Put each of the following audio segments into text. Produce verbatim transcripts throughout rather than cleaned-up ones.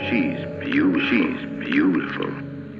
She's beautiful. She's beautiful.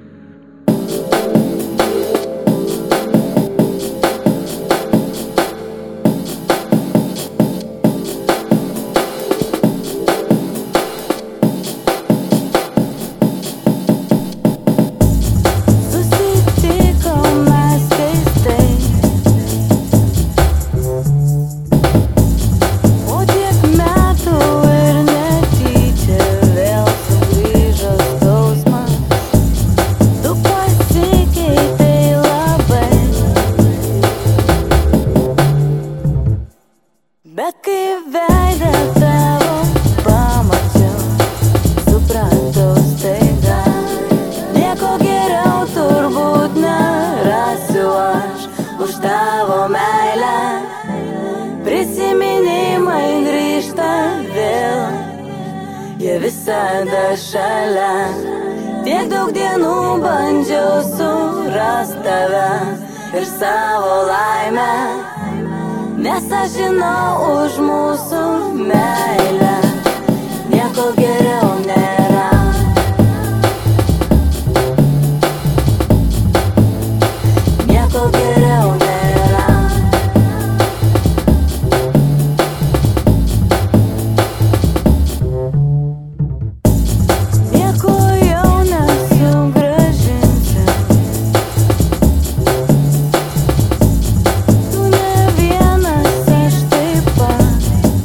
Bet kai veidą tavo pamačiau, supratau staiga, nieko geriau turbūt nerasiu aš už tavo meilę. Prisiminimai grįžta vėl, jie visada šalia. Tiek daug dienų bandžiau surast tave ir savo laimę, nes aš žinau už mūsų meilę nieko geriau nėra. Nieko geriau nėra. Nieko jau nesugrąžinsi. Tu ne vienas, aš taip pat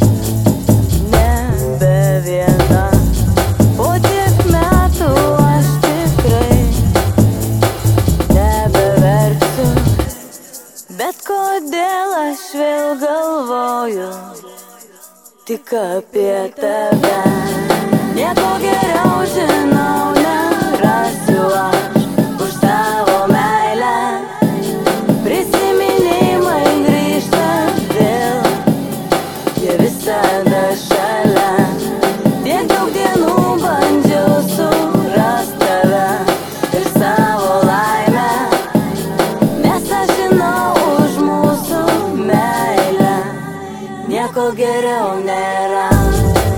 nebe viena. Po tiek metų aš tikrai nebeverksiu. Bet kodėl aš vėl galvoju tik apie tave? Nieko geriau žinau nerasiu aš už tavo meilę. Prisiminimai grįžta vėl, jie visada šalia. Tiek daug dienų bandžiau surast tave ir savo laimę, nes aš žinau už mūsų meilę nieko geriau nėra.